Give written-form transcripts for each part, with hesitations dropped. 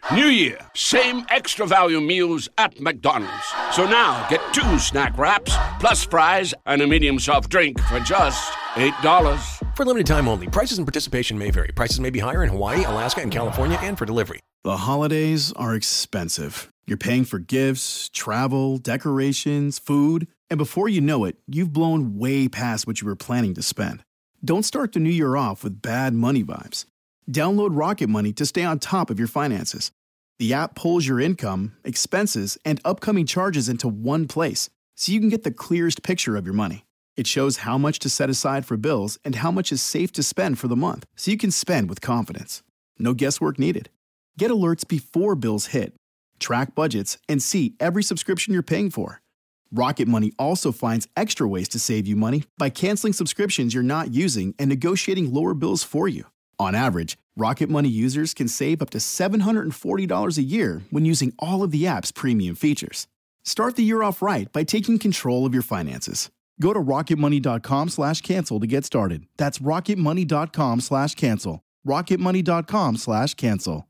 New year, same extra value meals at McDonald's. So now get 2 snack wraps, plus fries, and a medium soft drink for just $8. For limited time only. Prices and participation may vary. Prices may be higher in Hawaii, Alaska, and California, and for delivery. The holidays are expensive. You're paying for gifts, travel, decorations, food, and before you know it, you've blown way past what you were planning to spend. Don't start the new year off with bad money vibes. Download Rocket Money to stay on top of your finances. The app pulls your income, expenses, and upcoming charges into one place, so you can get the clearest picture of your money. It shows how much to set aside for bills and how much is safe to spend for the month, so you can spend with confidence. No guesswork needed. Get alerts before bills hit. Track budgets and see every subscription you're paying for. Rocket Money also finds extra ways to save you money by canceling subscriptions you're not using and negotiating lower bills for you. On average, Rocket Money users can save up to $740 a year when using all of the app's premium features. Start the year off right by taking control of your finances. Go to rocketmoney.com/cancel to get started. That's rocketmoney.com/cancel. rocketmoney.com/cancel.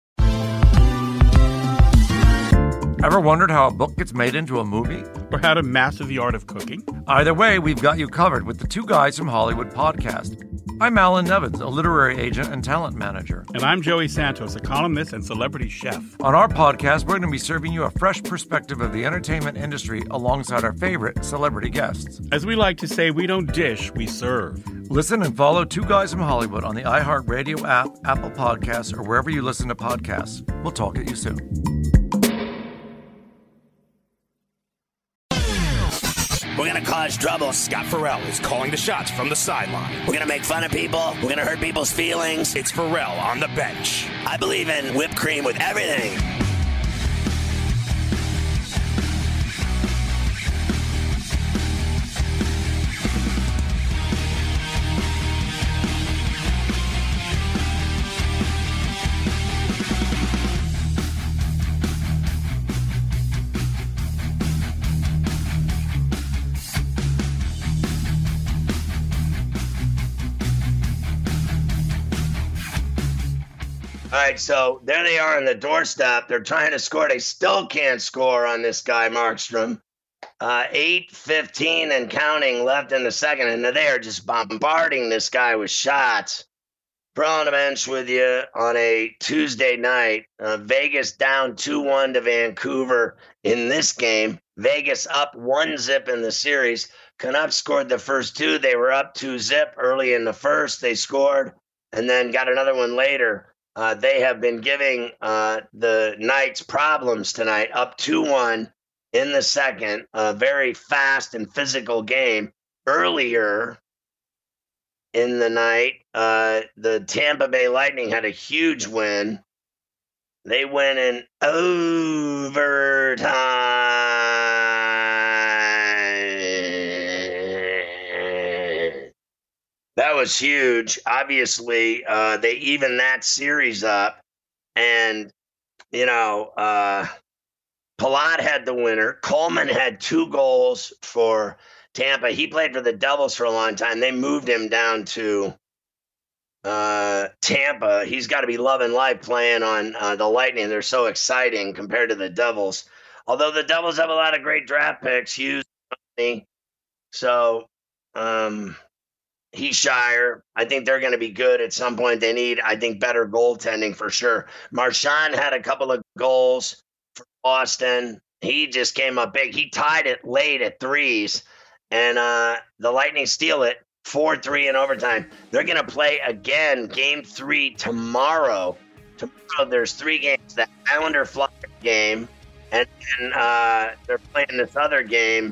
Ever wondered how a book gets made into a movie? Or how to master the art of cooking? Either way, we've got you covered with the Two Guys from Hollywood podcast. I'm Alan Nevins, a literary agent and talent manager. And I'm Joey Santos, a columnist and celebrity chef. On our podcast, we're going to be serving you a fresh perspective of the entertainment industry alongside our favorite celebrity guests. As we like to say, we don't dish, we serve. Listen and follow Two Guys from Hollywood on the iHeartRadio app, Apple Podcasts, or wherever you listen to podcasts. We'll talk at you soon. We're going to cause trouble. Scott Farrell is calling the shots from the sideline. We're going to make fun of people. We're going to hurt people's feelings. It's Farrell on the bench. I believe in whipped cream with everything. All right, so there they are on the doorstep. They're trying to score. They still can't score on this guy, Markstrom. 8:15 and counting left in the second, and they are just bombarding this guy with shots. Pro on the bench with you on a Tuesday night. Vegas down 2-1 to Vancouver in this game. Vegas up 1-0 in the series. Canucks scored the first 2. They were up 2-0 early in the first. They scored and then got another one later. They have been giving the Knights problems tonight, up 2-1 in the second. A very fast and physical game. Earlier in the night, the Tampa Bay Lightning had a huge win. They went in overtime. That was huge. Obviously, they evened that series up. And, Palat had the winner. Coleman had 2 goals for Tampa. He played for the Devils for a long time. They moved him down to Tampa. He's got to be loving life playing on the Lightning. They're so exciting compared to the Devils. Although the Devils have a lot of great draft picks. Hughes, so Heeshire, I think they're going to be good at some point. They need, I think, better goaltending for sure. Marchand had a couple of goals for Boston. He just came up big. He tied it late at 3s, and the Lightning steal it 4-3 in overtime. They're going to play again, Game 3 tomorrow. Tomorrow there's 3 games, the Islander-Flyer game, and they're playing this other game,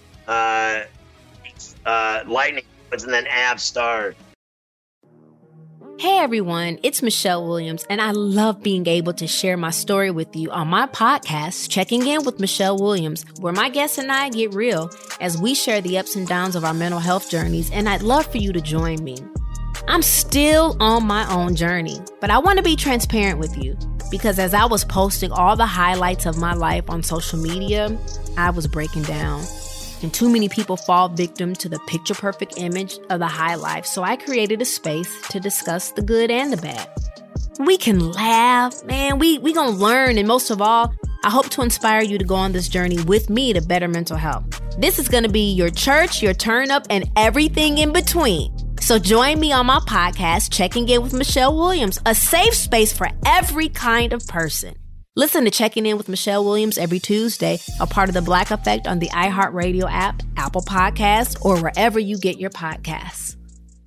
Lightning and then Avs Stars. Hey everyone, it's Michelle Williams, and I love being able to share my story with you on my podcast, Checking In with Michelle Williams, where my guests and I get real as we share the ups and downs of our mental health journeys, and I'd love for you to join me. I'm still on my own journey, but I want to be transparent with you because as I was posting all the highlights of my life on social media, I was breaking down. And too many people fall victim to the picture-perfect image of the high life, so I created a space to discuss the good and the bad. We can laugh, man. We gonna learn, and most of all, I hope to inspire you to go on this journey with me to better mental health. This is gonna be your church, your turn up, and everything in between. So join me on my podcast, Checking In with Michelle Williams, a safe space for every kind of person. Listen to Checking In with Michelle Williams every Tuesday, a part of the Black Effect on the iHeartRadio app, Apple Podcasts, or wherever you get your podcasts.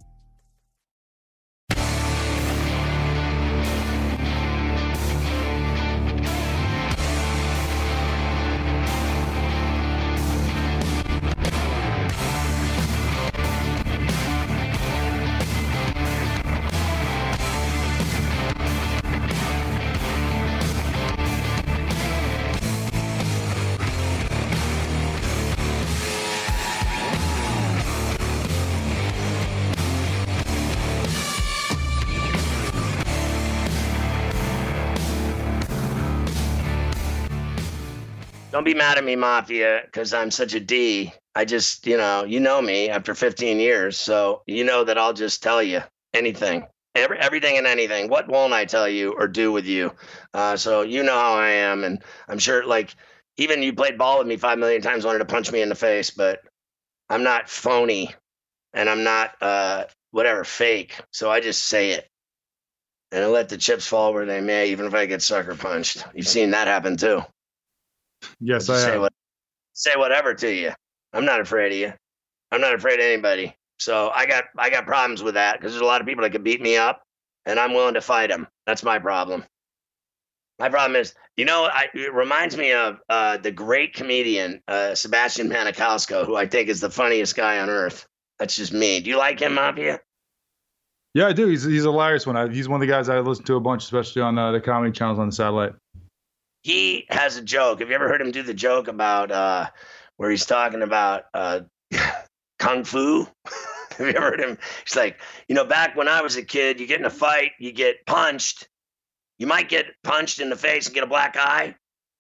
Don't be mad at me, Mafia, because I'm such a D. I just, you know me after 15 years, so you know that I'll just tell you anything, everything and anything. What won't I tell you or do with you? So you know how I am, and I'm sure, like, even you played ball with me 5 million times, wanted to punch me in the face, but I'm not phony, and I'm not, fake, so I just say it. And I let the chips fall where they may, even if I get sucker punched. You've seen that happen, too. Yes, I have. Say whatever to you. I'm not afraid of you. I'm not afraid of anybody. So I got problems with that because there's a lot of people that could beat me up, and I'm willing to fight them. That's my problem. My problem is, it reminds me of the great comedian Sebastian Maniscalco, who I think is the funniest guy on earth. That's just me. Do you like him, Mafia? Yeah, I do. He's a hilarious one. He's one of the guys I listen to a bunch, especially on the comedy channels on the satellite. He has a joke. Have you ever heard him do the joke about where he's talking about kung fu? Have you ever heard him? He's like, back when I was a kid, you get in a fight, you get punched. You might get punched in the face and get a black eye.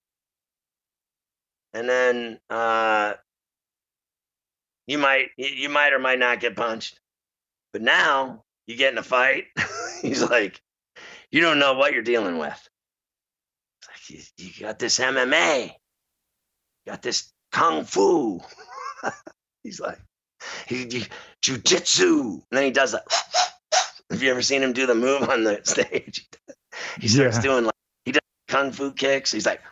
And then you might or might not get punched. But now you get in a fight. He's like, you don't know what you're dealing with. You got this MMA, you got this kung fu. He's like, jiu-jitsu. And then he does that. Have you ever seen him do the move on the stage? He starts doing he does kung fu kicks. He's like,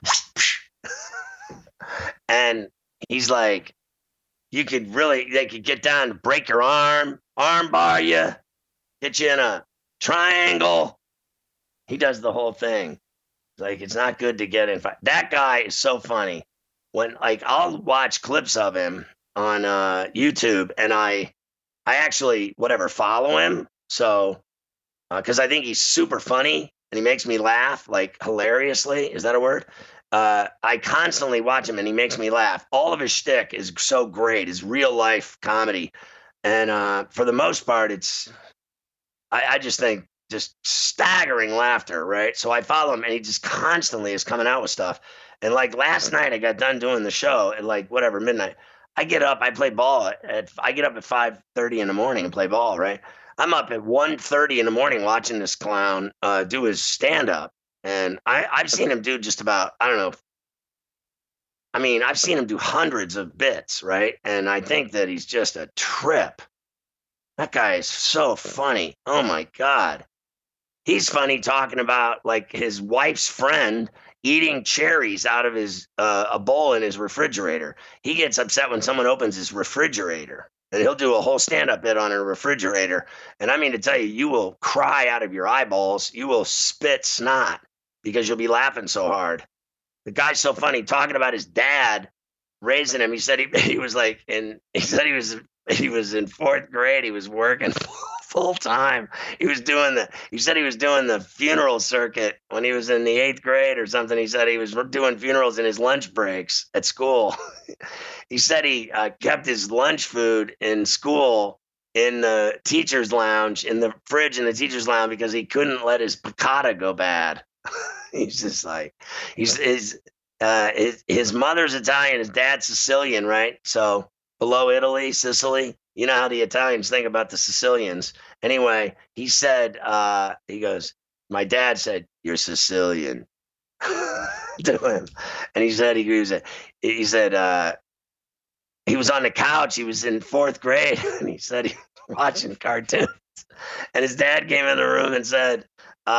and he's like, they could get down, break your arm bar you, get you in a triangle. He does the whole thing. Like, it's not good to get in fight. That guy is so funny. When, I'll watch clips of him on YouTube, and I actually, follow him. So, because I think he's super funny, and he makes me laugh, hilariously. Is that a word? I constantly watch him, and he makes me laugh. All of his shtick is so great, his real-life comedy. And for the most part, I just think, just staggering laughter, right? So I follow him, and he just constantly is coming out with stuff. And last night, I got done doing the show at midnight. I get up, I play ball I get up at 5:30 in the morning and play ball, right? I'm up at 1:30 in the morning watching this clown do his stand-up. And I've seen him do just about, I don't know. I mean, I've seen him do hundreds of bits, right? And I think that he's just a trip. That guy is so funny. Oh, my God. He's funny talking about his wife's friend eating cherries out of his a bowl in his refrigerator. He gets upset when someone opens his refrigerator, and he'll do a whole stand-up bit on a refrigerator. And I mean to tell you, you will cry out of your eyeballs. You will spit snot because you'll be laughing so hard. The guy's so funny talking about his dad raising him. He said he was he was in fourth grade. He was working full time. He said he was doing the funeral circuit when he was in the 8th grade or something. He said he was doing funerals in his lunch breaks at school. He said he kept his lunch food in school in the teacher's lounge, in the fridge in the teacher's lounge, because he couldn't let his piccata go bad. He's just like, his mother's Italian, his dad's Sicilian, right? So below Italy, Sicily, you know how the Italians think about the Sicilians. Anyway, he said, he goes, my dad said, "You're Sicilian," to him. And he said, he was on the couch. He was in 4th grade, and he said he was watching cartoons. And his dad came in the room and said,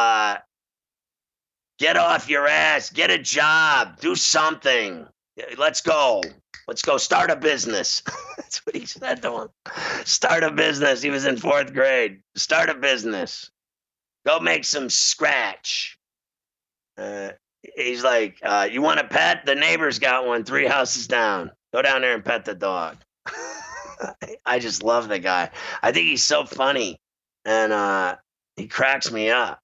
"Get off your ass. Get a job. Do something. Let's go. Let's go start a business." That's what he said to him. Start a business. He was in 4th grade. Start a business. Go make some scratch. He's like, "You want a pet? The neighbor's got one 3 houses down. Go down there and pet the dog." I just love the guy. I think he's so funny, and he cracks me up.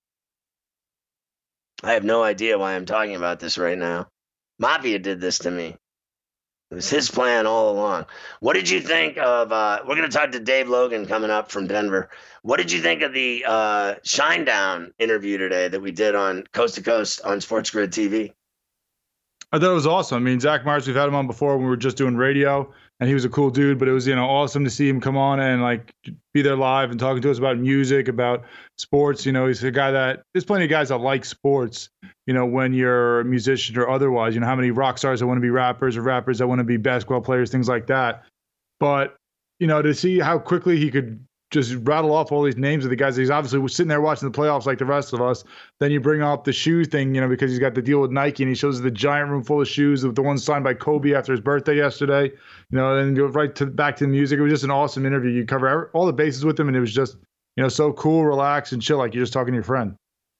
I have no idea why I'm talking about this right now. Mafia did this to me. It was his plan all along. What did you think of, we're going to talk to Dave Logan coming up from Denver. What did you think of the Shinedown interview today that we did on Coast to Coast on Sports Grid TV? I thought it was awesome. I mean, Zach Myers, we've had him on before when we were just doing radio, and he was a cool dude, but it was, awesome to see him come on and like be there live and talking to us about music, about sports. He's a guy there's plenty of guys that like sports, when you're a musician or otherwise, how many rock stars that want to be rappers or rappers that want to be basketball players, things like that. But, to see how quickly he could just rattle off all these names of the guys. He's obviously sitting there watching the playoffs like the rest of us. Then you bring up the shoe thing, because he's got the deal with Nike, and he shows the giant room full of shoes, the ones signed by Kobe after his birthday yesterday, and go back to the music. It was just an awesome interview. You cover all the bases with him, and it was just, so cool, relaxed, and chill, like you're just talking to your friend.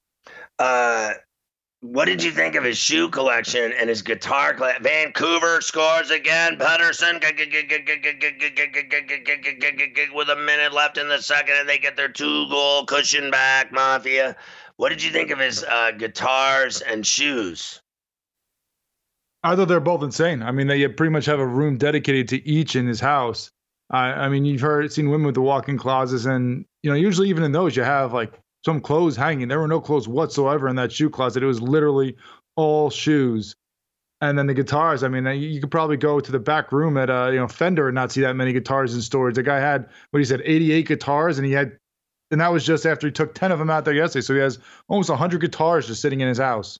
What did you think of his shoe collection and his guitar collection? Vancouver scores again. Pedersen with a minute left in the second, and they get their 2-goal cushion back. Mafia. What did you think of his guitars and shoes? I thought they're both insane. I mean, they pretty much have a room dedicated to each in his house. I mean, you've seen women with the walk-in closets, and usually even in those you have like some clothes hanging. There were no clothes whatsoever in that shoe closet. It was literally all shoes. And then the guitars, I mean, you could probably go to the back room at Fender and not see that many guitars in storage. The guy had, 88 guitars, and that was just after he took 10 of them out there yesterday. So he has almost 100 guitars just sitting in his house.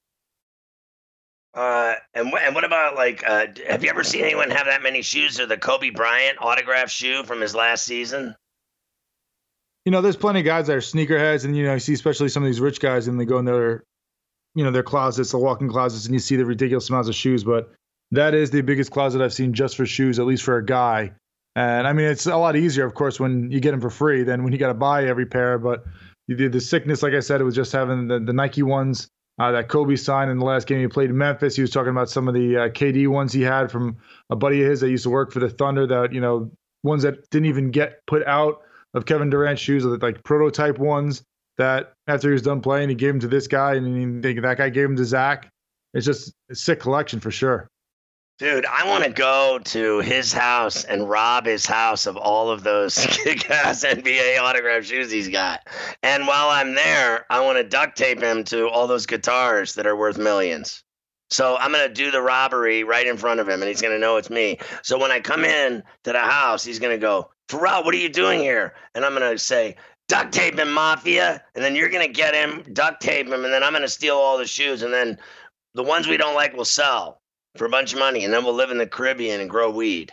And what about have you ever seen anyone have that many shoes, or the Kobe Bryant autographed shoe from his last season? There's plenty of guys that are sneakerheads, and you see especially some of these rich guys, and they go in their closets, the walk-in closets, and you see the ridiculous amounts of shoes. But that is the biggest closet I've seen just for shoes, at least for a guy. And I mean, it's a lot easier, of course, when you get them for free than when you got to buy every pair. But the sickness, like I said, it was just having the Nike ones that Kobe signed in the last game he played in Memphis. He was talking about some of the KD ones he had from a buddy of his that used to work for the Thunder, that ones that didn't even get put out of Kevin Durant's shoes, like prototype ones that after he was done playing, he gave them to this guy, and that guy gave them to Zach. It's just a sick collection for sure. Dude, I want to go to his house and rob his house of all of those kick-ass NBA autograph shoes he's got. And while I'm there, I want to duct tape him to all those guitars that are worth millions. So I'm going to do the robbery right in front of him, and he's going to know it's me. So when I come in to the house, he's going to go, "Pharrell, what are you doing here?" And I'm going to say, "Duct tape him, Mafia." And then you're going to get him, duct tape him, and then I'm going to steal all the shoes. And then the ones we don't like will sell for a bunch of money. And then we'll live in the Caribbean and grow weed.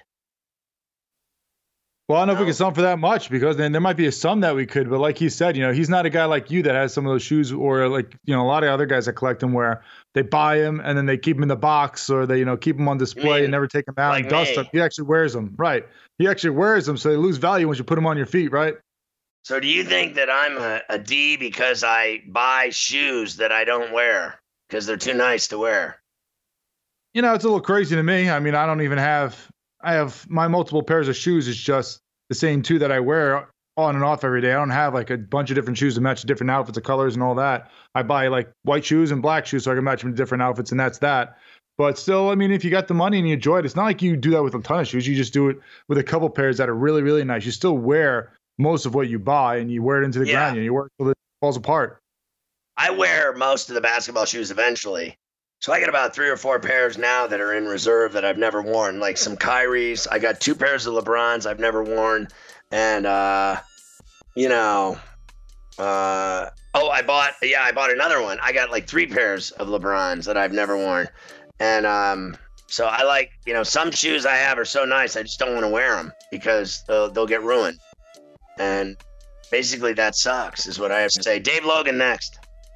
Well, I don't know if we can sell him for that much, because then there might be some that we could. But like he said, he's not a guy like you that has some of those shoes, or like, a lot of other guys that collect them where they buy them and then they keep them in the box, or they, keep them on display and never take them out and dust them. He actually wears them. Right. He actually wears them, so they lose value once you put them on your feet, right? So do you think that I'm a D because I buy shoes that I don't wear because they're too nice to wear? It's a little crazy to me. I mean, I have my multiple pairs of shoes is just the same two that I wear on and off every day. I don't have like a bunch of different shoes to match different outfits, of colors and all that. I buy like white shoes and black shoes so I can match them to different outfits, and that's that. But still, I mean, if you got the money and you enjoy it, it's not like you do that with a ton of shoes. You just do it with a couple pairs that are really, really nice. You still wear most of what you buy, and you wear it into the ground, and you wear it until it falls apart. I wear most of the basketball shoes eventually. So I got about 3 or 4 pairs now that are in reserve that I've never worn, like some Kyrie's. I got 2 pairs of LeBron's I've never worn. And, Oh, I bought another one. I got like 3 pairs of LeBrons that I've never worn. And so I like, some shoes I have are so nice, I just don't want to wear them because they'll get ruined. And basically that sucks is what I have to say. Dave Logan next.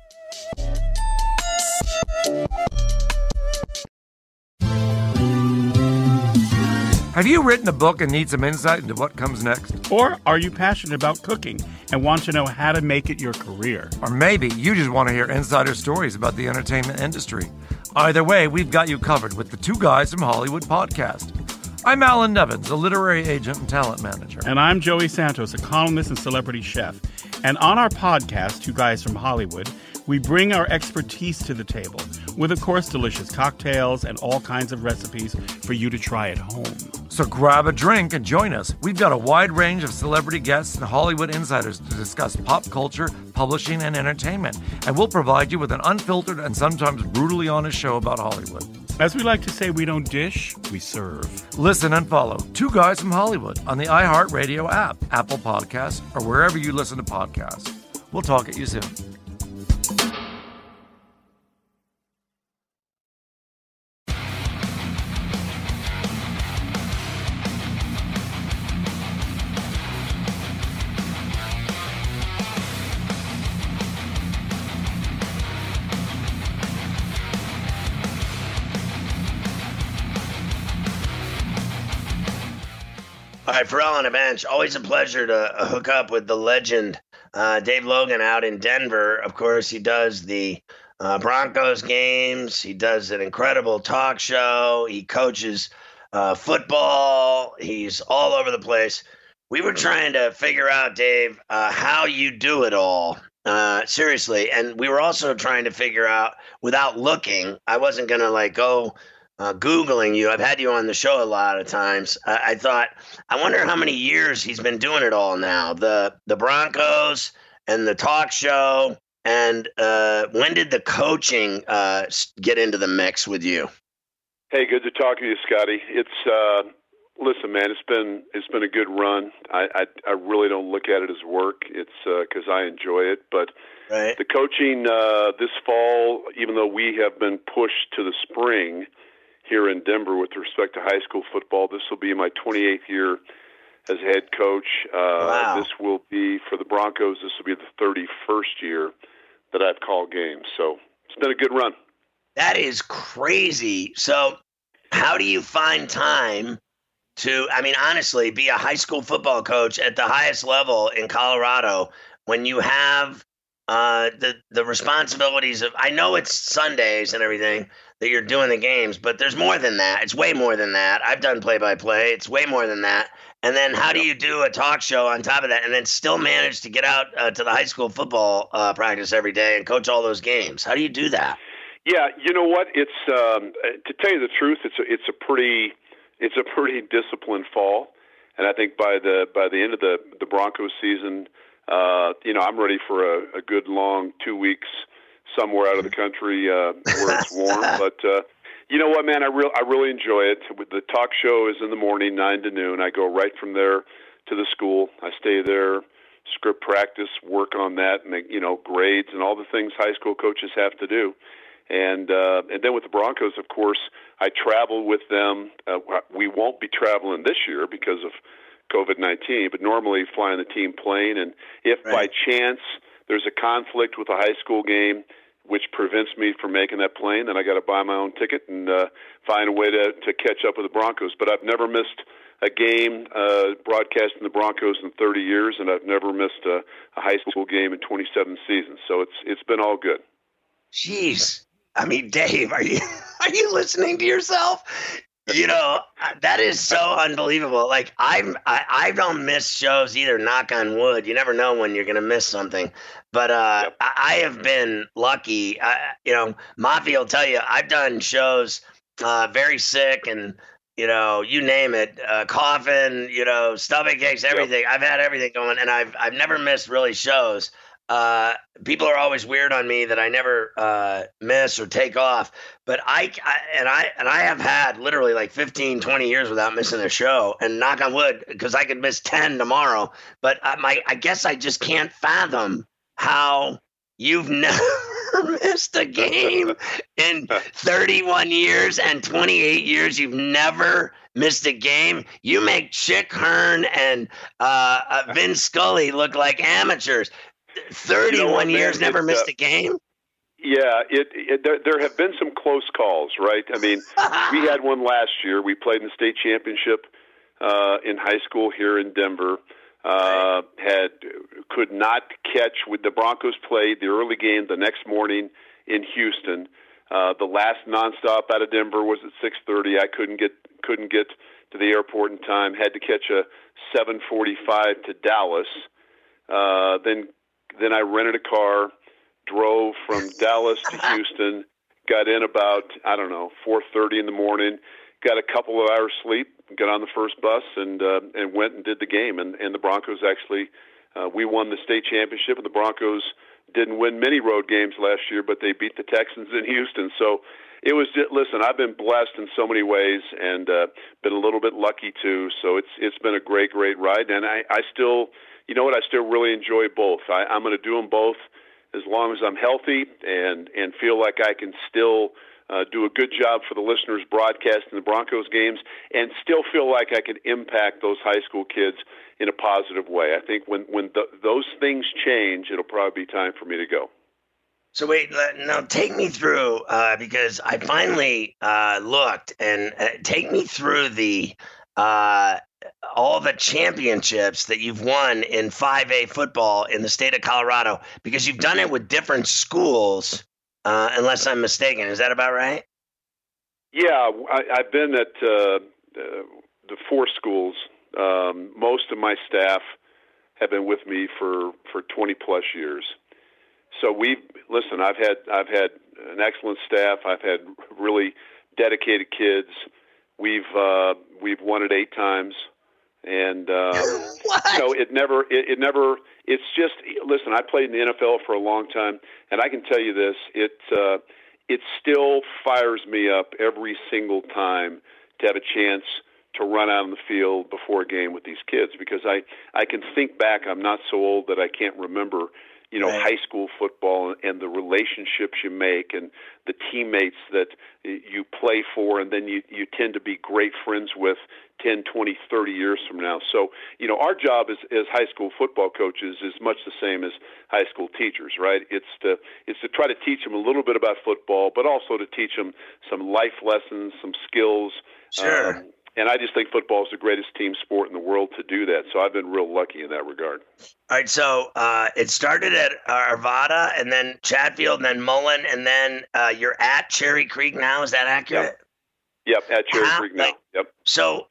Have you written a book and need some insight into what comes next? Or are you passionate about cooking and want to know how to make it your career? Or maybe you just want to hear insider stories about the entertainment industry. Either way, we've got you covered with the Two Guys from Hollywood podcast. I'm Alan Nevins, a literary agent and talent manager. And I'm Joey Santos, a columnist and celebrity chef. And on our podcast, Two Guys from Hollywood, we bring our expertise to the table with, of course, delicious cocktails and all kinds of recipes for you to try at home. So grab a drink and join us. We've got a wide range of celebrity guests and Hollywood insiders to discuss pop culture, publishing, and entertainment. And we'll provide you with an unfiltered and sometimes brutally honest show about Hollywood. As we like to say, we don't dish, we serve. Listen and follow Two Guys from Hollywood on the iHeartRadio app, Apple Podcasts, or wherever you listen to podcasts. We'll talk at you soon. All right, Pharrell on a bench. Always a pleasure to hook up with the legend, Dave Logan, out in Denver. Of course, he does the Broncos games. He does an incredible talk show. He coaches football. He's all over the place. We were trying to figure out, Dave, how you do it all. Seriously. And we were also trying to figure out, without looking, I wasn't going to go Googling you. I've had you on the show a lot of times. I thought, I wonder how many years he's been doing it all now. The Broncos and the talk show. And when did the coaching get into the mix with you? Hey, good to talk to you, Scotty. It's listen, man, it's been a good run. I really don't look at it as work. It's because I enjoy it. But right. The coaching this fall, even though we have been pushed to the spring here in Denver with respect to high school football, this will be my 28th year as head coach. Wow. This will be, for the Broncos, this will be the 31st year that I've called games. So it's been a good run. That is crazy. So how do you find time to, honestly, be a high school football coach at the highest level in Colorado when you have the responsibilities of, I know it's Sundays and everything that you're doing the games, but there's more than that. It's way more than that. I've done play-by-play. It's way more than that. And then how do you do a talk show on top of that and then still manage to get out to the high school football practice every day and coach all those games? How do you do that? Yeah, you know what? It's to tell you the truth, it's a pretty disciplined fall, and I think by the end of the Broncos season, I'm ready for a good long 2 weeks somewhere out of the country where it's warm. But you know what, man? I really enjoy it. The talk show is in the morning, 9 to noon. I go right from there to the school. I stay there, script practice, work on that, and grades and all the things high school coaches have to do. And then with the Broncos, of course, I travel with them. We won't be traveling this year because of COVID-19, but normally flying the team plane. And if by chance there's a conflict with a high school game which prevents me from making that plane, then I got to buy my own ticket and find a way to catch up with the Broncos. But I've never missed a game broadcasting the Broncos in 30 years, and I've never missed a high school game in 27 seasons. So it's been all good. Jeez. Dave, are you listening to yourself? That is so unbelievable. I don't miss shows either, knock on wood. You never know when you're going to miss something. But I have been lucky. Mafi will tell you, I've done shows very sick and, you name it, coughing, stomach aches, everything. Yep. I've had everything going, and I've never missed really shows. People are always weird on me that I never miss or take off, but I have had literally 15, 20 years without missing a show, and knock on wood, because I could miss 10 tomorrow. But I guess I just can't fathom how you've never missed a game in 31 years and 28 years. You've never missed a game. You make Chick Hearn and Vin Scully look like amateurs. 31 years, never missed a game. Yeah, there have been some close calls, right? I mean, we had one last year. We played in the state championship in high school here in Denver. Could not catch with the Broncos played the early game the next morning in Houston. The last nonstop out of Denver was at 6:30. I couldn't get to the airport in time. Had to catch a 7:45 to Dallas. Then I rented a car, drove from Dallas to Houston, got in about 4:30 in the morning, got a couple of hours sleep, got on the first bus, and went and did the game. And the Broncos actually, we won the state championship, and the Broncos didn't win many road games last year, but they beat the Texans in Houston. So it was just, listen, I've been blessed in so many ways, and been a little bit lucky too. So it's been a great ride, and I still, you know what, I still really enjoy both. I'm going to do them both as long as I'm healthy and feel like I can still do a good job for the listeners broadcasting the Broncos games, and still feel like I can impact those high school kids in a positive way. I think when those things change, it'll probably be time for me to go. So wait, now take me through, because I finally looked, and take me through the all the championships that you've won in 5A football in the state of Colorado, because you've done it with different schools, unless I'm mistaken. Is that about right? Yeah, I've been at the 4 schools. Most of my staff have been with me for 20 plus years. So I've had an excellent staff. I've had really dedicated kids. We've won it 8 times, and it's just, listen, I played in the NFL for a long time, and I can tell you this, it still fires me up every single time to have a chance to run out on the field before a game with these kids, because I can think back. I'm not so old that I can't remember, high school football and the relationships you make and the teammates that you play for, and then you tend to be great friends with 10, 20, 30 years from now. So, our job as high school football coaches is much the same as high school teachers, right? It's to try to teach them a little bit about football, but also to teach them some life lessons, some skills. Sure. And I just think football is the greatest team sport in the world to do that. So I've been real lucky in that regard. All right. So it started at Arvada, and then Chatfield, and then Mullen, and then you're at Cherry Creek now. Is that accurate? Yep, at Cherry Creek now. Yep. So,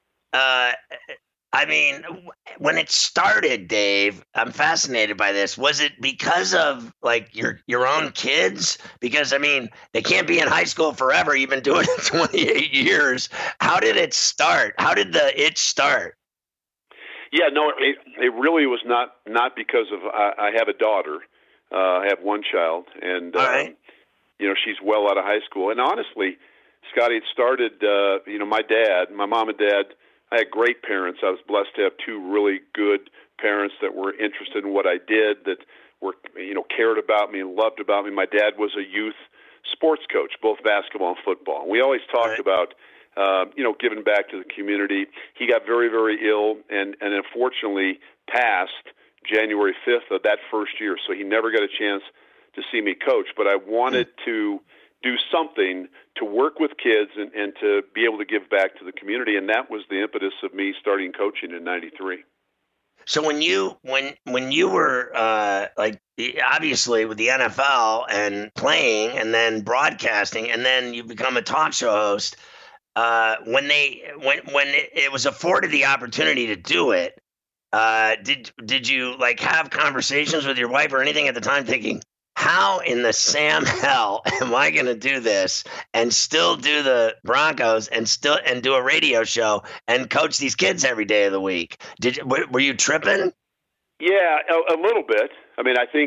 when it started, Dave, I'm fascinated by this. Was it because of your own kids? Because they can't be in high school forever. You've been doing it 28 years. How did it start? How did the itch start? Yeah, no, it really was not because of. I have a daughter. I have one child, and right. She's well out of high school. And honestly, Scotty, it started. My mom and dad. I had great parents. I was blessed to have 2 really good parents that were interested in what I did, that were, cared about me and loved about me. My dad was a youth sports coach, both basketball and football. And we always talked about, giving back to the community. He got very, very ill and unfortunately passed January 5th of that first year. So he never got a chance to see me coach. But I wanted to do something to work with kids and to be able to give back to the community, and that was the impetus of me starting coaching in '93. So when you were obviously with the NFL and playing, and then broadcasting, and then you become a talk show host, when it was afforded the opportunity to do it, did you have conversations with your wife or anything at the time, thinking, how in the Sam hell am I going to do this and still do the Broncos and do a radio show and coach these kids every day of the week? Were you tripping? Yeah, a little bit. I think,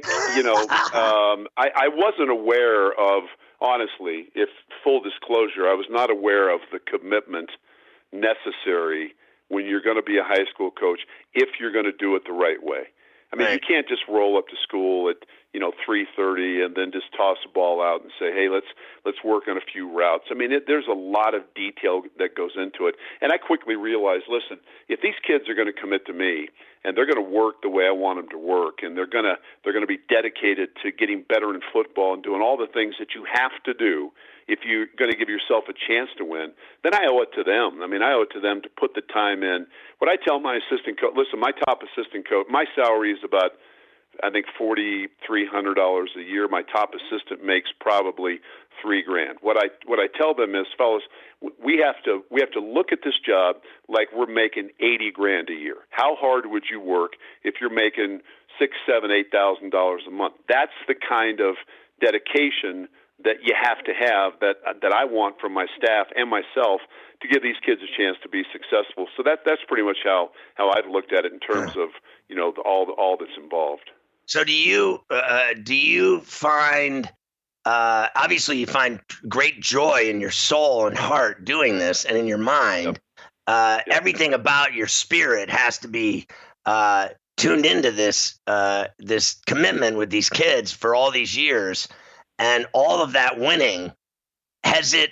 I wasn't aware of, honestly, if full disclosure, I was not aware of the commitment necessary when you're going to be a high school coach if you're going to do it the right way. I mean, you can't just roll up to school at 3:30 and then just toss the ball out and say, hey, let's work on a few routes. I mean, there's a lot of detail that goes into it. And I quickly realized, listen, if these kids are going to commit to me and they're going to work the way I want them to work, and they're going to be dedicated to getting better in football and doing all the things that you have to do if you're going to give yourself a chance to win, then I owe it to them. I mean, I owe it to them to put the time in. What I tell my assistant coach, listen, my top assistant coach, my salary is about, I think, $4,300 a year. My top assistant makes probably $3,000. What I tell them is, fellas, we have to look at this job like we're making $80,000 a year. How hard would you work if you're making $6,000, $7,000, $8,000 a month? That's the kind of dedication that you have to have, that I want from my staff and myself to give these kids a chance to be successful. So that's pretty much how I've looked at it in terms of all that's involved. So do you find obviously you find great joy in your soul and heart doing this, and in your mind, everything about your spirit has to be tuned into this commitment with these kids for all these years. And all of that winning, has it,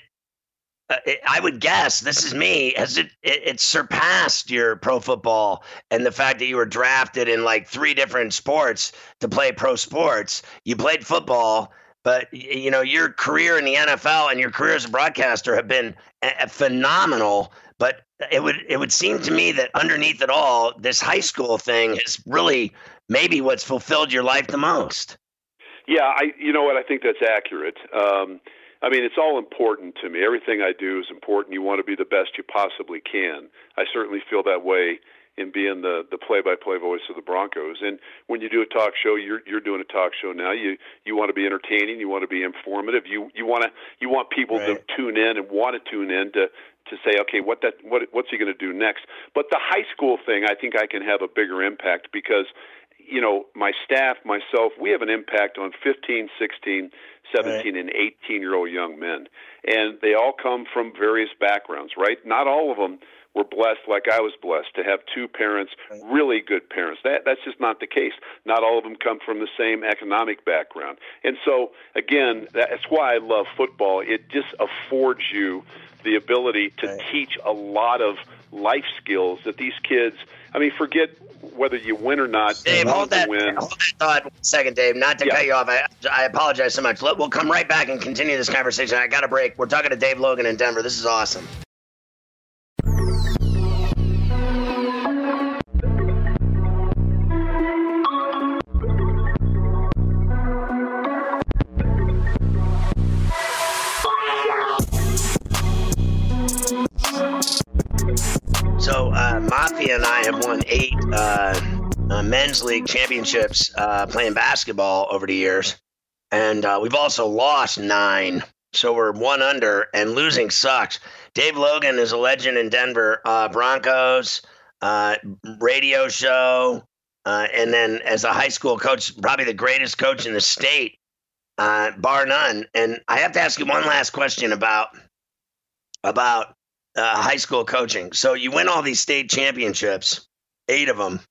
I would guess, this is me, has it surpassed your pro football and the fact that you were drafted in like 3 different sports to play pro sports? You played football, but your career in the NFL and your career as a broadcaster have been phenomenal. But it would seem to me that underneath it all, this high school thing is really maybe what's fulfilled your life the most. Yeah, you know what? I think that's accurate. I mean, it's all important to me. Everything I do is important. You want to be the best you possibly can. I certainly feel that way in being the play-by-play voice of the Broncos. And when you do a talk show, you're doing a talk show now. You want to be entertaining. You want to be informative. You want people to tune in and want to tune in to say, okay, what's he going to do next? But the high school thing, I think I can have a bigger impact because my staff, myself, we have an impact on 15, 16, 17, and 18-year-old young men. And they all come from various backgrounds, right? Not all of them were blessed like I was blessed to have 2 parents, really good parents. That's just not the case. Not all of them come from the same economic background. And so, again, that's why I love football. It just affords you the ability to teach a lot of life skills that these kids, I mean, forget whether you win or not. Dave, hold that thought 1 second, Dave. Not to cut you off. I apologize so much. We'll come right back and continue this conversation. I got a break. We're talking to Dave Logan in Denver. This is awesome. So Mafia and I have won 8 men's league championships playing basketball over the years, and we've also lost 9. So we're 1 under, and losing sucks. Dave Logan is a legend in Denver. Broncos, radio show, and then as a high school coach, probably the greatest coach in the state, bar none. And I have to ask you one last question about high school coaching. So you win all these state championships, 8 of them.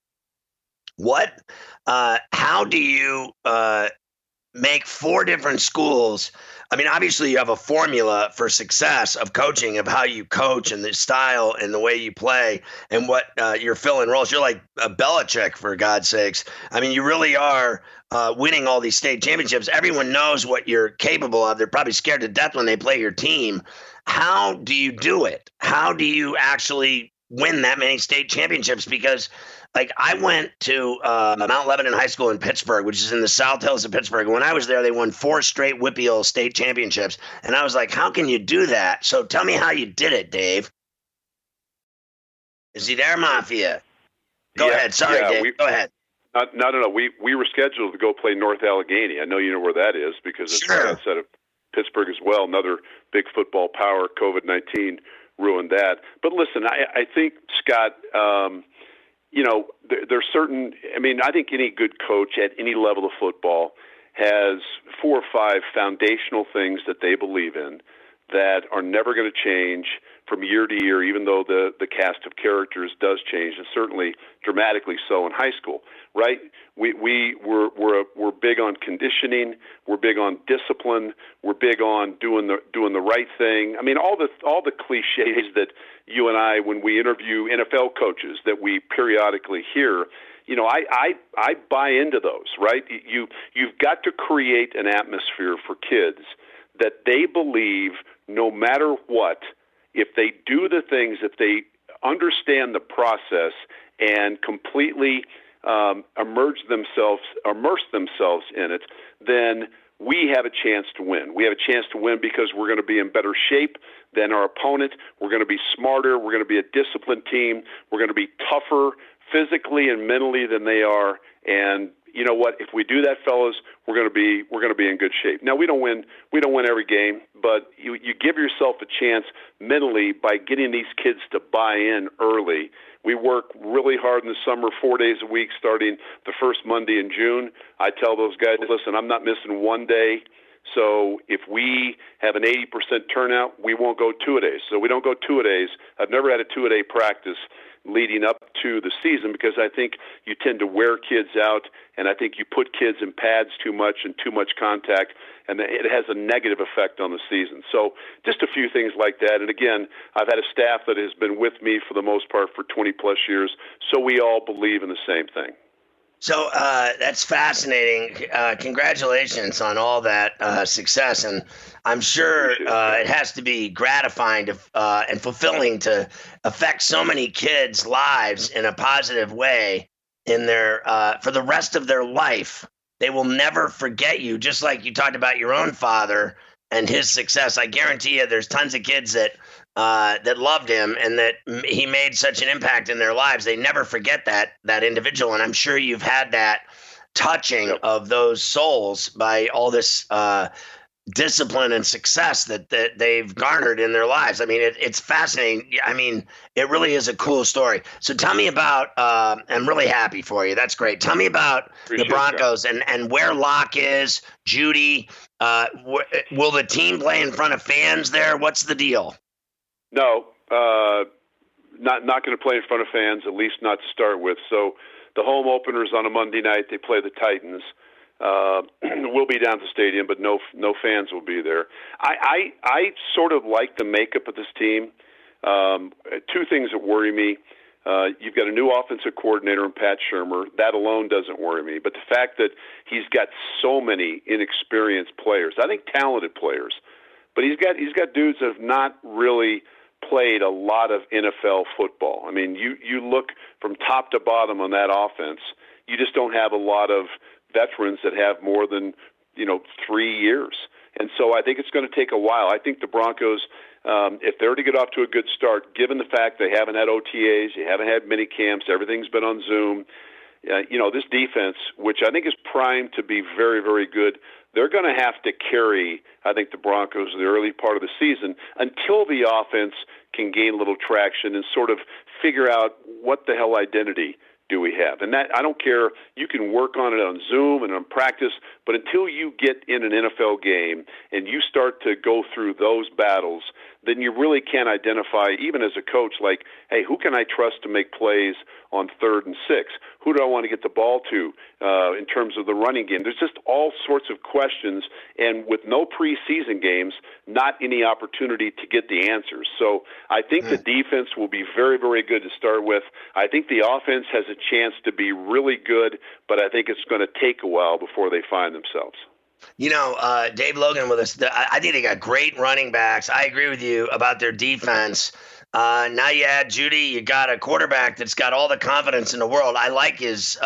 How do you make 4 different schools? I mean, obviously you have a formula for success of coaching, of how you coach and the style and the way you play and what you're filling roles. You're like Belichick, for God's sakes. I mean, you really are winning all these state championships. Everyone knows what you're capable of. They're probably scared to death when they play your team. How do you do it? How do you actually win that many state championships? Because like I went to Mount Lebanon High School in Pittsburgh, which is in the South Hills of Pittsburgh. When I was there, they won 4 straight WPIAL state championships. And I was like, how can you do that? So tell me how you did it, Dave. Is he there, Mafia? Go ahead. Sorry, Dave. Go ahead. No. We were scheduled to go play North Allegheny. I know you know where that is because it's outside of Pittsburgh as well. Another big football power. COVID-19 ruined that. But listen, I think, Scott, there's certain – I mean, I think any good coach at any level of football has 4 or 5 foundational things that they believe in that are never going to change from year to year, even though the cast of characters does change, and certainly dramatically so in high school, right? We're big on conditioning. We're big on discipline. We're big on doing the right thing. I mean, all the cliches that you and I, when we interview NFL coaches, that we periodically hear. You know, I buy into those, right? You've got to create an atmosphere for kids that they believe no matter what, if they do the things, if they understand the process and completely immerse themselves in it, then we have a chance to win. We have a chance to win because we're going to be in better shape than our opponent. We're going to be smarter. We're going to be a disciplined team. We're going to be tougher physically and mentally than they are. And you know what? If we do that, fellas, we're going to be in good shape. Now we don't win every game, but you give yourself a chance mentally by getting these kids to buy in early. We work really hard in the summer, 4 days a week, starting the first Monday in June. I tell those guys, listen, I'm not missing one day. So if we have an 80% turnout, we won't go two-a-days. So we don't go two-a-days. I've never had a two-a-day practice leading up to the season because I think you tend to wear kids out, and I think you put kids in pads too much and too much contact, and it has a negative effect on the season. So just a few things like that. And again, I've had a staff that has been with me for the most part for 20-plus years, so we all believe in the same thing. So that's fascinating. Congratulations on all that success. And I'm sure it has to be gratifying and fulfilling to affect so many kids' lives in a positive way in their for the rest of their life. They will never forget you, just like you talked about your own father and his success. I guarantee you there's tons of kids that loved him and that he made such an impact in their lives. They never forget that individual. And I'm sure you've had that touching of those souls by all this discipline and success that they've garnered in their lives. I mean, it's fascinating. I mean, it really is a cool story. So tell me about, I'm really happy for you. That's great. Tell me about the Broncos and where Locke is, Judy. Will the team play in front of fans there? What's the deal? No, not going to play in front of fans, at least not to start with. So the home opener is on a Monday night. They play the Titans. We'll be down at the stadium, but no fans will be there. I sort of like the makeup of this team. Two things that worry me. You've got a new offensive coordinator in Pat Shurmur. That alone doesn't worry me. But the fact that he's got so many inexperienced players, I think talented players, but he's got dudes that have not really played a lot of NFL football. I mean, you look from top to bottom on that offense, you just don't have a lot of veterans that have more than 3 years. And so I think it's going to take a while. I think the Broncos, if they're to get off to a good start, given the fact they haven't had OTAs, you haven't had mini camps, everything's been on Zoom, this defense, which I think is primed to be very, very good, they're going to have to carry, I think, the Broncos in the early part of the season until the offense can gain a little traction and sort of figure out what the hell identity do we have. And that, I don't care, you can work on it on Zoom and on practice, but until you get in an NFL game and you start to go through those battles, then you really can't identify, even as a coach, like, hey, who can I trust to make plays on 3rd and 6? Who do I want to get the ball to in terms of the running game? There's just all sorts of questions, and with no preseason games, not any opportunity to get the answers. So I think the defense will be very, very good to start with. I think the offense has a chance to be really good, but I think it's going to take a while before they find themselves. Dave Logan with us. I think they got great running backs. I agree with you about their defense. Now you add Judy. You got a quarterback that's got all the confidence in the world. I like his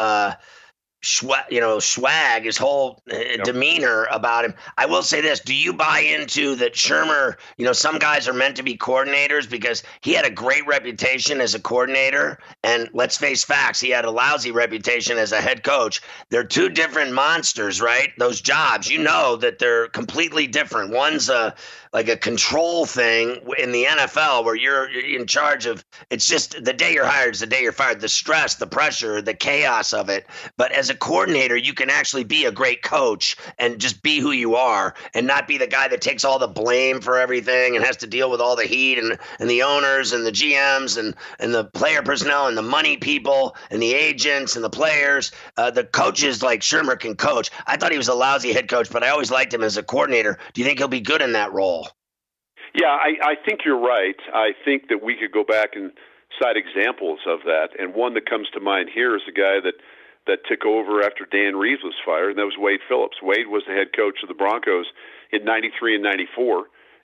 swag, his whole demeanor about him. I will say this. Do you buy into that Shurmur, some guys are meant to be coordinators because he had a great reputation as a coordinator. And let's face facts, he had a lousy reputation as a head coach. They're two different monsters, right? Those jobs, that they're completely different. One's a like a control thing in the NFL where you're in charge of. It's just the day you're hired is the day you're fired. The stress, the pressure, the chaos of it. But as a coordinator, you can actually be a great coach and just be who you are and not be the guy that takes all the blame for everything and has to deal with all the heat and the owners and the GMs and the player personnel and the money people and the agents and the players. The coaches like Shurmur can coach. I thought he was a lousy head coach, but I always liked him as a coordinator. Do you think he'll be good in that role? Yeah, I think you're right. I think that we could go back and cite examples of that. And one that comes to mind here is the guy that took over after Dan Reeves was fired, and that was Wade Phillips. Wade was the head coach of the Broncos in 93 and 94,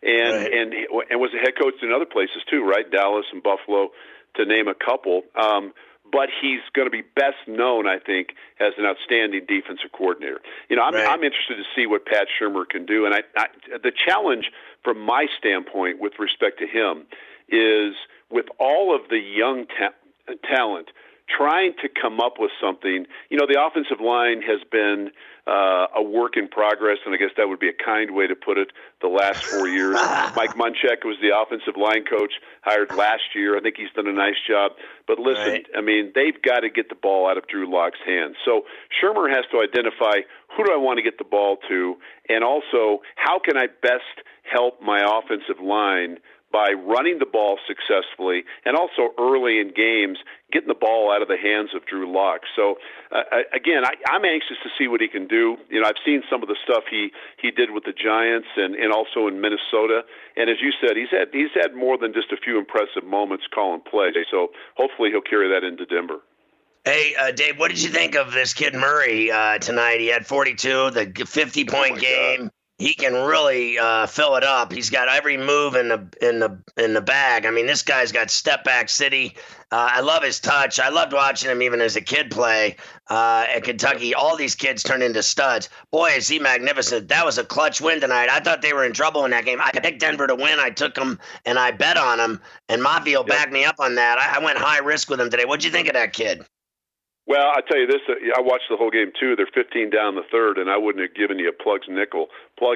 and was a head coach in other places too, right? Dallas and Buffalo, to name a couple. But he's going to be best known, I think, as an outstanding defensive coordinator. I'm interested to see what Pat Shurmur can do. And the challenge from my standpoint with respect to him is with all of the young talent, trying to come up with something. The offensive line has been a work in progress, and I guess that would be a kind way to put it, the last 4 years. Mike Munchak was the offensive line coach hired last year. I think he's done a nice job. But listen, I mean, they've got to get the ball out of Drew Lock's hands. So Shurmur has to identify, who do I want to get the ball to, and also how can I best help my offensive line by running the ball successfully and also early in games getting the ball out of the hands of Drew Lock. So, again, I'm anxious to see what he can do. I've seen some of the stuff he did with the Giants and also in Minnesota. And as you said, he's had more than just a few impressive moments calling plays. So hopefully he'll carry that into Denver. Hey, Dave, what did you think of this kid Murray tonight? He had 42, the 50-point game. God. He can really fill it up. He's got every move in the bag. I mean, this guy's got step back city. I love his touch. I loved watching him even as a kid play at Kentucky. All these kids turn into studs. Boy, is he magnificent. That was a clutch win tonight. I thought they were in trouble in that game. I picked Denver to win. I took them, and I bet on them. And Mafio backed me up on that. I went high risk with him today. What'd you think of that kid? Well, I tell you this, I watched the whole game, too. They're 15 down the third, and I wouldn't have given you a plug nickel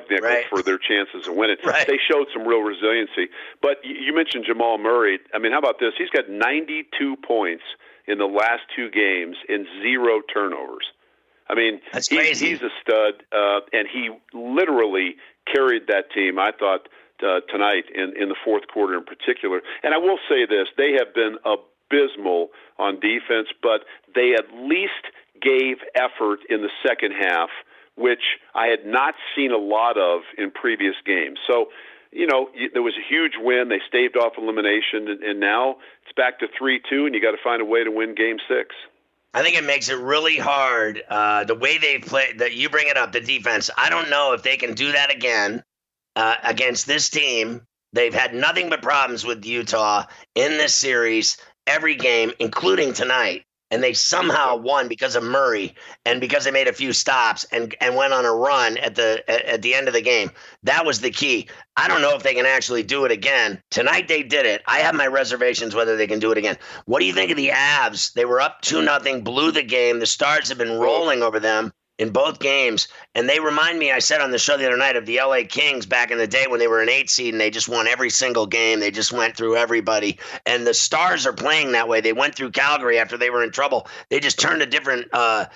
for their chances of winning. Right. They showed some real resiliency. But you mentioned Jamal Murray. I mean, how about this? He's got 92 points in the last two games and 0 turnovers. I mean, that's crazy. He's a stud, and he literally carried that team, I thought, tonight in the fourth quarter in particular. And I will say this, they have been abysmal on defense, but they at least gave effort in the second half, which I had not seen a lot of in previous games. So, there was a huge win. They staved off elimination, and now it's back to 3-2, and you got to find a way to win Game 6. I think it makes it really hard, the way they play, that you bring it up, the defense. I don't know if they can do that again against this team. They've had nothing but problems with Utah in this series, every game, including tonight. And they somehow won because of Murray and because they made a few stops and went on a run at the end of the game. That was the key. I don't know if they can actually do it again. Tonight they did it. I have my reservations whether they can do it again. What do you think of the Avs? They were up 2-0, blew the game. The Stars have been rolling over them in both games, and they remind me, I said on the show the other night, of the LA Kings back in the day when they were an 8 seed and they just won every single game. They just went through everybody, and the Stars are playing that way. They went through Calgary after they were in trouble. They just turned a different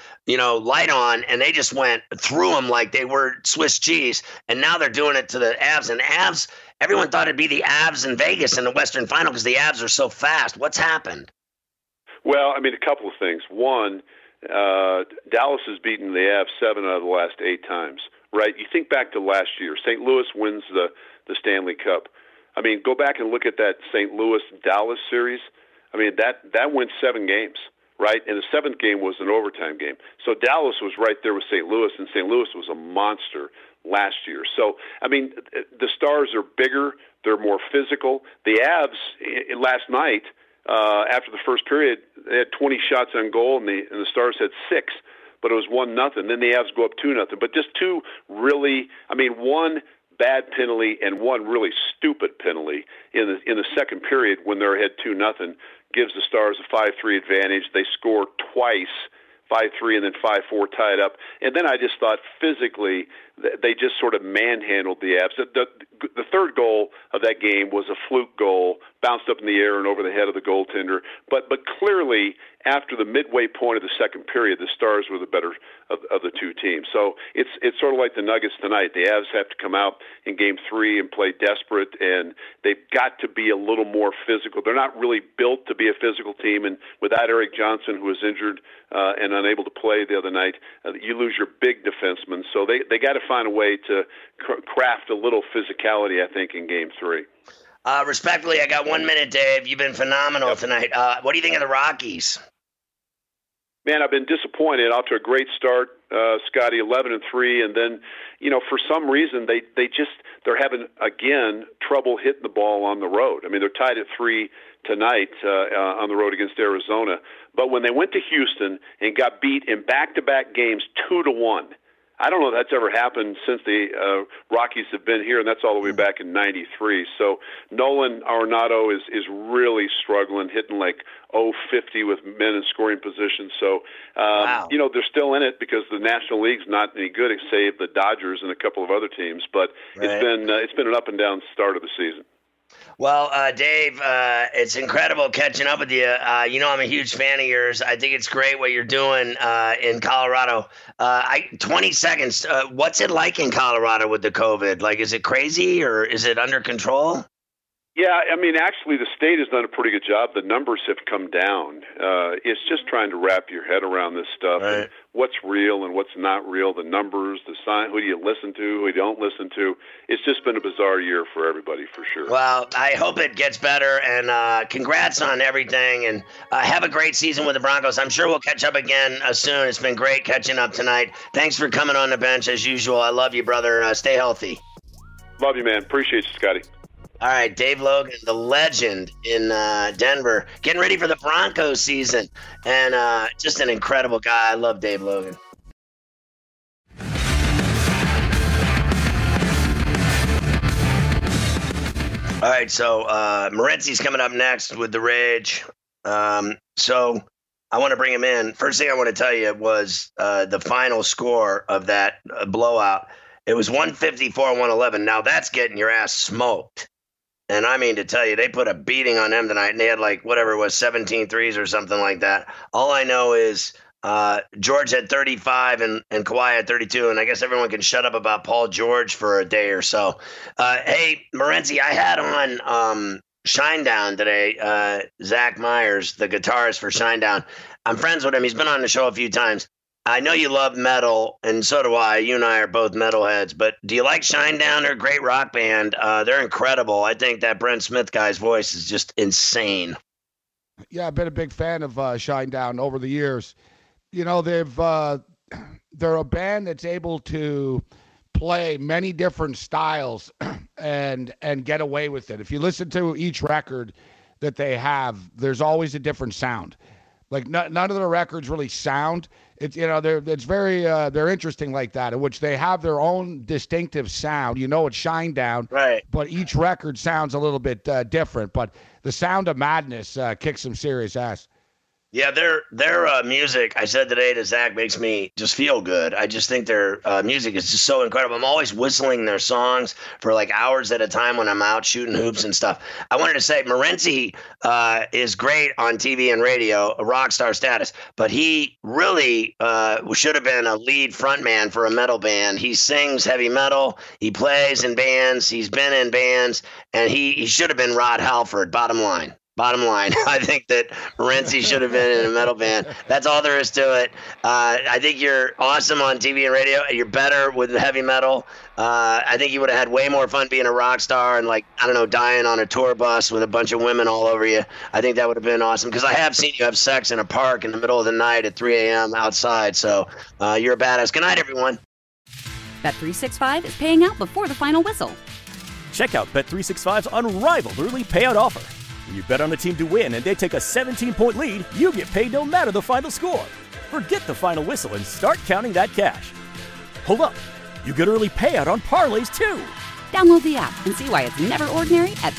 light on, and they just went through them like they were Swiss cheese, and now they're doing it to the Avs. And Avs, everyone thought it'd be the Avs in Vegas in the Western Final because the Avs are so fast. What's happened? Well, I mean, a couple of things. One, Dallas has beaten the Avs 7 out of the last 8 times, right? You think back to last year. St. Louis wins the Stanley Cup. I mean, go back and look at that St. Louis-Dallas series. I mean, that went 7 games, right? And the 7th game was an overtime game. So Dallas was right there with St. Louis, and St. Louis was a monster last year. So, I mean, the Stars are bigger. They're more physical. The Avs, last night, after the first period, they had 20 shots on goal, and the Stars had 6, but it was 1-0. Then the Avs go up 2-0. But just two really, I mean, one bad penalty and one really stupid penalty in the second period when they're ahead 2-0 gives the Stars a 5-3 advantage. They score twice, 5-3 and then 5-4 tied up. And then I just thought physically they just sort of manhandled the Avs. The third goal of that game was a fluke goal, bounced up in the air and over the head of the goaltender. But clearly, after the midway point of the second period, the Stars were the better of the two teams. So it's sort of like the Nuggets tonight. The Avs have to come out in Game 3 and play desperate, and they've got to be a little more physical. They're not really built to be a physical team, and without Eric Johnson, who was injured and unable to play the other night, you lose your big defenseman. So they got to find a way to craft a little physicality, I think, in Game 3. Respectfully, I got 1 minute, Dave. You've been phenomenal tonight. What do you think of the Rockies? Man, I've been disappointed. Off to a great start, Scotty, 11-3, and then, for some reason they're having again trouble hitting the ball on the road. I mean, they're tied at 3 tonight on the road against Arizona, but when they went to Houston and got beat in back-to-back games 2-1. I don't know if that's ever happened since the Rockies have been here, and that's all the way back in '93. So Nolan Arenado is really struggling, hitting like 0-50 with men in scoring position. So, wow. They're still in it because the National League's not any good, save the Dodgers and a couple of other teams. But right. It's been an up and down start of the season. Well, Dave, it's incredible catching up with you. I'm a huge fan of yours. I think it's great what you're doing in Colorado. 20 seconds. What's it like in Colorado with the COVID? Like, is it crazy or is it under control? Yeah, I mean, actually, the state has done a pretty good job. The numbers have come down. It's just trying to wrap your head around this stuff. Right. And what's real and what's not real, the numbers, the sign, who do you listen to, who you don't listen to. It's just been a bizarre year for everybody, for sure. Well, I hope it gets better, and congrats on everything, and have a great season with the Broncos. I'm sure we'll catch up again soon. It's been great catching up tonight. Thanks for coming on the bench, as usual. I love you, brother. Stay healthy. Love you, man. Appreciate you, Scotty. All right, Dave Logan, the legend in Denver, getting ready for the Broncos season, and just an incredible guy. I love Dave Logan. All right, so Morency's coming up next with the Rage. So I want to bring him in. First thing I want to tell you was the final score of that blowout. It was 154-111. Now that's getting your ass smoked. And I mean to tell you, they put a beating on them tonight, and they had like whatever it was, 17 threes or something like that. All I know is George had 35 and Kawhi had 32, and I guess everyone can shut up about Paul George for a day or so. Hey, Morency, I had on Shinedown today, Zach Myers, the guitarist for Shinedown. I'm friends with him. He's been on the show a few times. I know you love metal, and so do I. You and I are both metalheads, but do you like Shinedown? They're a great rock band. They're incredible. I think that Brent Smith guy's voice is just insane. Yeah, I've been a big fan of Shinedown over the years. You know, they're a band that's able to play many different styles and get away with it. If you listen to each record that they have, there's always a different sound. Like none of the records really sound. It's they're interesting like that, in which they have their own distinctive sound. You know, it's Shinedown, right? But each record sounds a little bit different. But the Sound of Madness kicks some serious ass. Yeah, their music, I said today to Zach, makes me just feel good. I just think their music is just so incredible. I'm always whistling their songs for like hours at a time when I'm out shooting hoops and stuff. I wanted to say Morency is great on TV and radio, a rock star status, but he really should have been a lead frontman for a metal band. He sings heavy metal, he plays in bands, he's been in bands, and he should have been Rod Halford, bottom line. I think that Morency should have been in a metal band. That's all there is to it. I think you're awesome on TV and radio. You're better with heavy metal. I think you would have had way more fun being a rock star and, like, I don't know, dying on a tour bus with a bunch of women all over you. I think that would have been awesome, because I have seen you have sex in a park in the middle of the night at 3 a.m. outside. So you're a badass. Good night, everyone. Bet365 is paying out before the final whistle. Check out Bet365's unrivaled early payout offer. When you bet on a team to win and they take a 17-point lead, you get paid no matter the final score. Forget the final whistle and start counting that cash. Hold up. You get early payout on parlays, too. Download the app and see why it's never ordinary at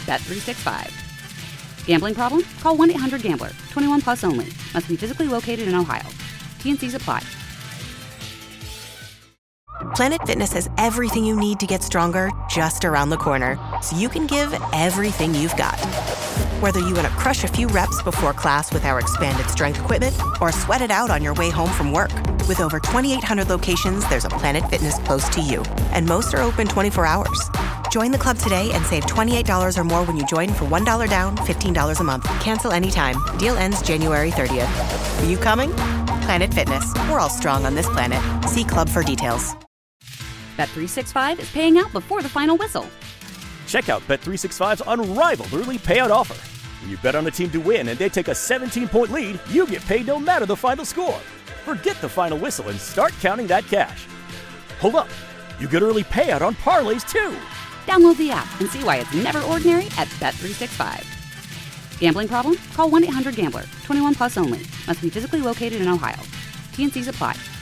Bet365. Gambling problem? Call 1-800-GAMBLER. 21 plus only. Must be physically located in Ohio. T&Cs apply. Planet Fitness has everything you need to get stronger just around the corner, so you can give everything you've got. Whether you want to crush a few reps before class with our expanded strength equipment or sweat it out on your way home from work. With over 2,800 locations, there's a Planet Fitness close to you, and most are open 24 hours. Join the club today and save $28 or more when you join for $1 down, $15 a month. Cancel anytime. Deal ends January 30th. Are you coming? Planet Fitness. We're all strong on this planet. See club for details. Bet365 is paying out before the final whistle. Check out Bet365's unrivaled early payout offer. When you bet on a team to win and they take a 17-point lead, you get paid no matter the final score. Forget the final whistle and start counting that cash. Hold up. You get early payout on parlays, too. Download the app and see why it's never ordinary at Bet365. Gambling problem? Call 1-800-GAMBLER. 21 plus only. Must be physically located in Ohio. T&Cs apply.